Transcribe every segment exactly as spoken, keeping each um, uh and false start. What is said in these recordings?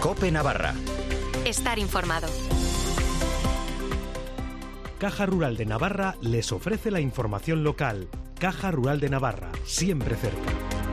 COPE Navarra. Estar informado. Caja Rural de Navarra les ofrece la información local. Caja Rural de Navarra, siempre cerca.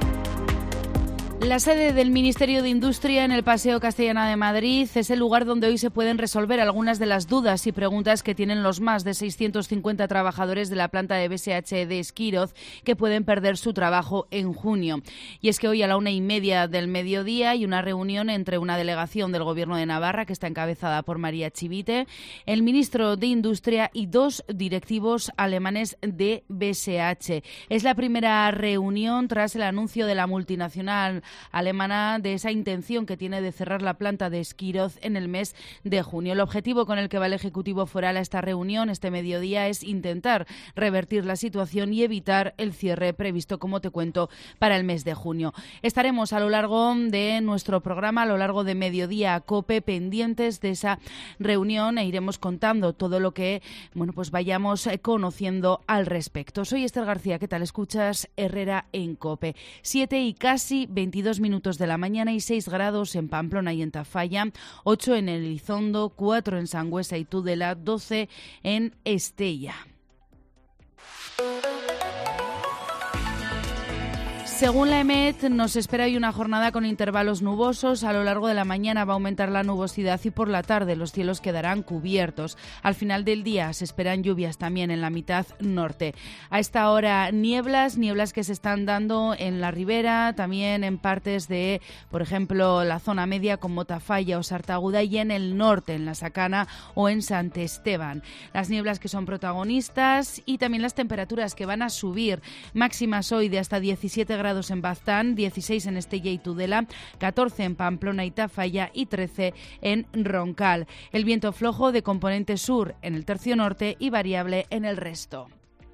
La sede del Ministerio de Industria en el Paseo Castellana de Madrid es el lugar donde hoy se pueden resolver algunas de las dudas y preguntas que tienen los más de seiscientos cincuenta trabajadores de la planta de B S H de Esquíroz que pueden perder su trabajo en junio. Y es que hoy a la una y media del mediodía hay una reunión entre una delegación del Gobierno de Navarra que está encabezada por María Chivite, el ministro de Industria y dos directivos alemanes de B S H. Es la primera reunión tras el anuncio de la multinacional alemana de esa intención que tiene de cerrar la planta de Esquíroz en el mes de junio. El objetivo con el que va el Ejecutivo Foral a esta reunión este mediodía es intentar revertir la situación y evitar el cierre previsto, como te cuento, para el mes de junio. Estaremos a lo largo de nuestro programa, a lo largo de Mediodía COPE, pendientes de esa reunión e iremos contando todo lo que bueno, pues vayamos conociendo al respecto. Soy Esther García, ¿qué tal? Escuchas Herrera en COPE. Siete y casi veintidós minutos de la mañana y seis grados en Pamplona y en Tafalla, ocho en Elizondo, cuatro en Sangüesa y Tudela, doce en Estella. Según la EMET, nos espera hoy una jornada con intervalos nubosos. A lo largo de la mañana va a aumentar la nubosidad y por la tarde los cielos quedarán cubiertos. Al final del día se esperan lluvias también en la mitad norte. A esta hora nieblas, nieblas que se están dando en la ribera, también en partes de, por ejemplo, la zona media como Tafalla o Sartaguda y en el norte, en La Sacana o en Sant Esteban. Las nieblas que son protagonistas y también las temperaturas que van a subir. Máximas hoy de hasta diecisiete grados en Baztán, dieciséis en Estella y Tudela, catorce en Pamplona y Tafalla y trece en Roncal. El viento flojo de componente sur en el tercio norte y variable en el resto.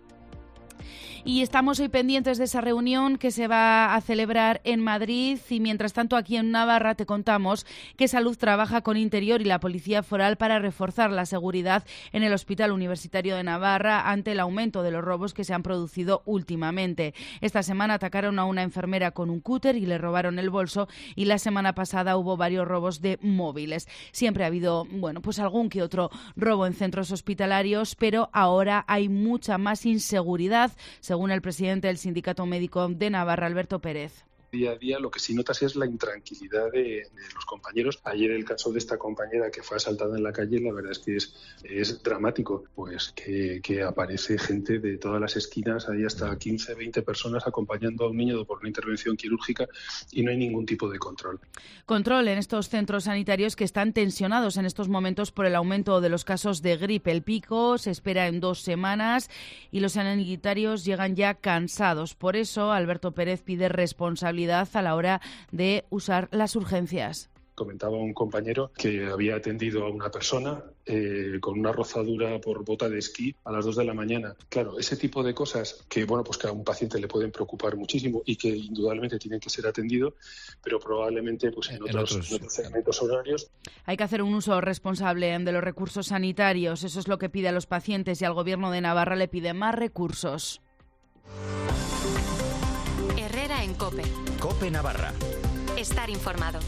Y estamos hoy pendientes de esa reunión que se va a celebrar en Madrid y mientras tanto aquí en Navarra te contamos que Salud trabaja con Interior y la Policía Foral para reforzar la seguridad en el Hospital Universitario de Navarra ante el aumento de los robos que se han producido últimamente. Esta semana atacaron a una enfermera con un cúter y le robaron el bolso y la semana pasada hubo varios robos de móviles. Siempre ha habido, bueno, pues algún que otro robo en centros hospitalarios, pero ahora hay mucha más inseguridad, según el presidente del Sindicato Médico de Navarra, Alberto Pérez. Día a día lo que sí notas es la intranquilidad de, de los compañeros. Ayer el caso de esta compañera que fue asaltada en la calle, la verdad es que es, es dramático, pues que, que aparece gente de todas las esquinas, hay hasta quince, veinte personas acompañando a un niño por una intervención quirúrgica y no hay ningún tipo de control. Control en estos centros sanitarios que están tensionados en estos momentos por el aumento de los casos de gripe. El pico se espera en dos semanas y los sanitarios llegan ya cansados. Por eso, Alberto Pérez pide responsabilidad a la hora de usar las urgencias. Comentaba un compañero que había atendido a una persona eh, con una rozadura por bota de esquí a las dos de la mañana. Claro, ese tipo de cosas que, bueno, pues que a un paciente le pueden preocupar muchísimo y que indudablemente tienen que ser atendidos, pero probablemente pues en, en, otros, otros, en otros segmentos horarios. Hay que hacer un uso responsable de los recursos sanitarios. Eso es lo que pide a los pacientes y al Gobierno de Navarra le pide más recursos. Herrera en COPE. COPE Navarra. Estar informado.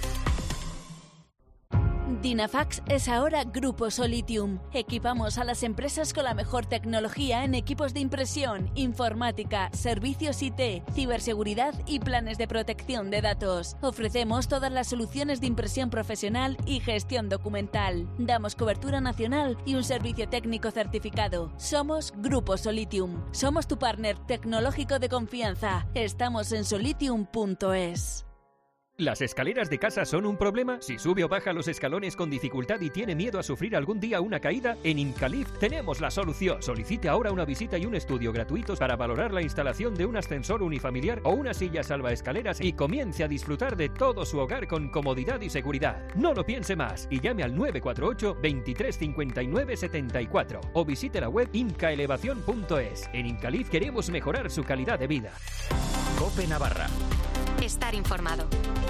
Dynafax es ahora Grupo Solitium. Equipamos a las empresas con la mejor tecnología en equipos de impresión, informática, servicios I T, ciberseguridad y planes de protección de datos. Ofrecemos todas las soluciones de impresión profesional y gestión documental. Damos cobertura nacional y un servicio técnico certificado. Somos Grupo Solitium. Somos tu partner tecnológico de confianza. Estamos en solitium punto es. ¿Las escaleras de casa son un problema? Si sube o baja los escalones con dificultad y tiene miedo a sufrir algún día una caída, en Incalif tenemos la solución. Solicite ahora una visita y un estudio gratuitos para valorar la instalación de un ascensor unifamiliar o una silla salvaescaleras y comience a disfrutar de todo su hogar con comodidad y seguridad. No lo piense más y llame al nueve cuatro ocho, veintitrés cincuenta y nueve setenta y cuatro o visite la web incaelevación punto es. En Incalif queremos mejorar su calidad de vida. COPE Navarra. Estar informado.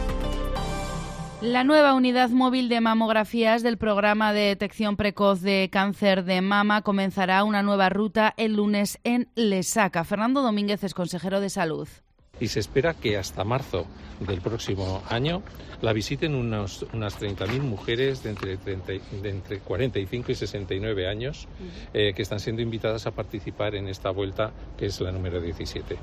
La nueva unidad móvil de mamografías del programa de detección precoz de cáncer de mama comenzará una nueva ruta el lunes en Lesaca. Fernando Domínguez es consejero de Salud. y se espera que hasta marzo del próximo año la visiten unos, unas treinta mil mujeres de entre, treinta, de entre cuarenta y cinco y sesenta y nueve años eh, que están siendo invitadas a participar en esta vuelta, que es la número diecisiete.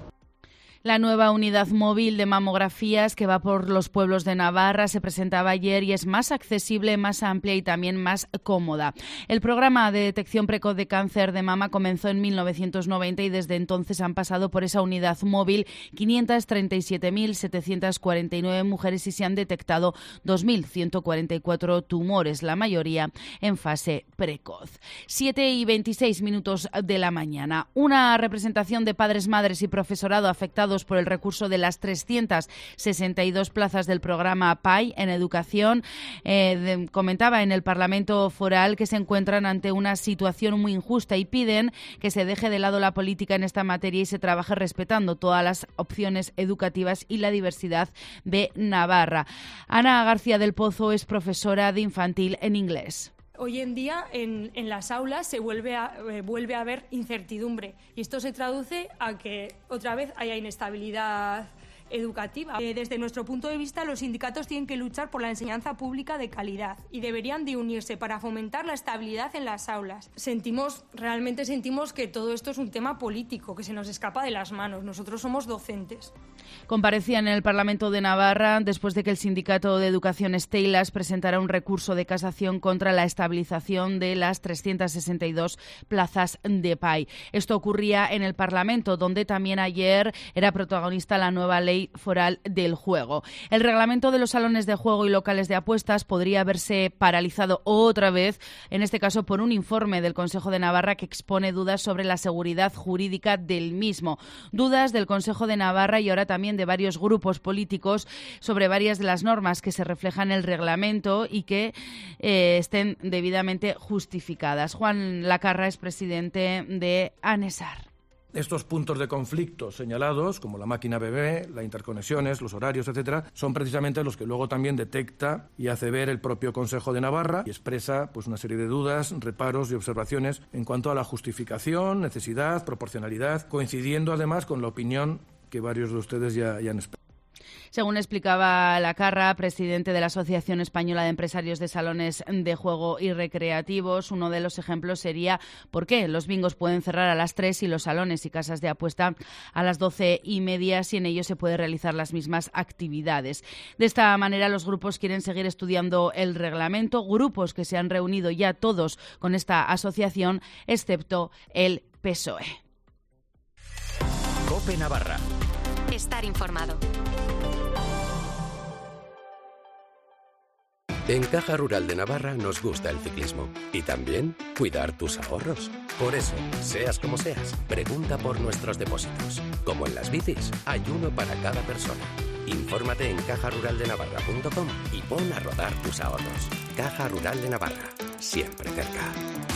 La nueva unidad móvil de mamografías que va por los pueblos de Navarra se presentaba ayer y es más accesible, más amplia y también más cómoda. El programa de detección precoz de cáncer de mama comenzó en mil novecientos noventa y desde entonces han pasado por esa unidad móvil quinientas treinta y siete mil setecientas cuarenta y nueve mujeres y se han detectado dos mil ciento cuarenta y cuatro tumores, la mayoría en fase precoz. siete y veintiséis minutos de la mañana. Una representación de padres, madres y profesorado afectados por el recurso de las trescientas sesenta y dos plazas del programa P A I en educación eh, de, comentaba en el Parlamento Foral que se encuentran ante una situación muy injusta y piden que se deje de lado la política en esta materia y se trabaje respetando todas las opciones educativas y la diversidad de Navarra. Ana García del Pozo es profesora de infantil en inglés. Hoy en día en, en las aulas se vuelve a, eh, vuelve a haber incertidumbre y esto se traduce a que otra vez haya inestabilidad educativa. Eh, desde nuestro punto de vista, los sindicatos tienen que luchar por la enseñanza pública de calidad y deberían de unirse para fomentar la estabilidad en las aulas. Sentimos, realmente sentimos que todo esto es un tema político, que se nos escapa de las manos. Nosotros somos docentes. Comparecía en el Parlamento de Navarra después de que el Sindicato de Educación Steilas presentara un recurso de casación contra la estabilización de las trescientas sesenta y dos plazas de P A I. Esto ocurría en el Parlamento, donde también ayer era protagonista la nueva ley foral del juego. El reglamento de los salones de juego y locales de apuestas podría haberse paralizado otra vez, en este caso por un informe del Consejo de Navarra que expone dudas sobre la seguridad jurídica del mismo. Dudas del Consejo de Navarra y ahora también de varios grupos políticos sobre varias de las normas que se reflejan en el reglamento y que eh, estén debidamente justificadas. Juan Lacarra es presidente de ANESAR. Estos puntos de conflicto señalados, como la máquina bebé, las interconexiones, los horarios, etcétera, son precisamente los que luego también detecta y hace ver el propio Consejo de Navarra y expresa pues una serie de dudas, reparos y observaciones en cuanto a la justificación, necesidad, proporcionalidad, coincidiendo además con la opinión que varios de ustedes ya, ya han expresado. Según explicaba Lacarra, presidente de la Asociación Española de Empresarios de Salones de Juego y Recreativos, uno de los ejemplos sería por qué los bingos pueden cerrar a las tres y los salones y casas de apuesta a las doce y media si en ellos se pueden realizar las mismas actividades. De esta manera, los grupos quieren seguir estudiando el reglamento, grupos que se han reunido ya todos con esta asociación, excepto el P S O E. COPE Navarra. Estar informado. En Caja Rural de Navarra nos gusta el ciclismo y también cuidar tus ahorros. Por eso, seas como seas, pregunta por nuestros depósitos. Como en las bicis, hay uno para cada persona. Infórmate en caja rural de navarra punto com y pon a rodar tus ahorros. Caja Rural de Navarra, siempre cerca.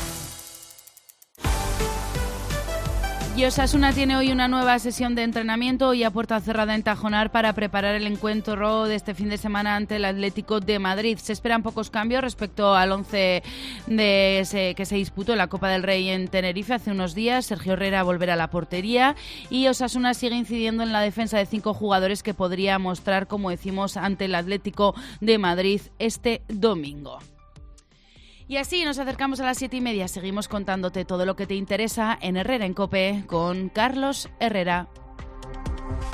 Y Osasuna tiene hoy una nueva sesión de entrenamiento y a puerta cerrada en Tajonar para preparar el encuentro de este fin de semana ante el Atlético de Madrid. Se esperan pocos cambios respecto al once de ese, que se disputó en la Copa del Rey en Tenerife hace unos días. Sergio Herrera volverá a la portería y Osasuna sigue incidiendo en la defensa de cinco jugadores que podría mostrar, como decimos, ante el Atlético de Madrid este domingo. Y así nos acercamos a las siete y media. Seguimos contándote todo lo que te interesa en Herrera en COPE con Carlos Herrera.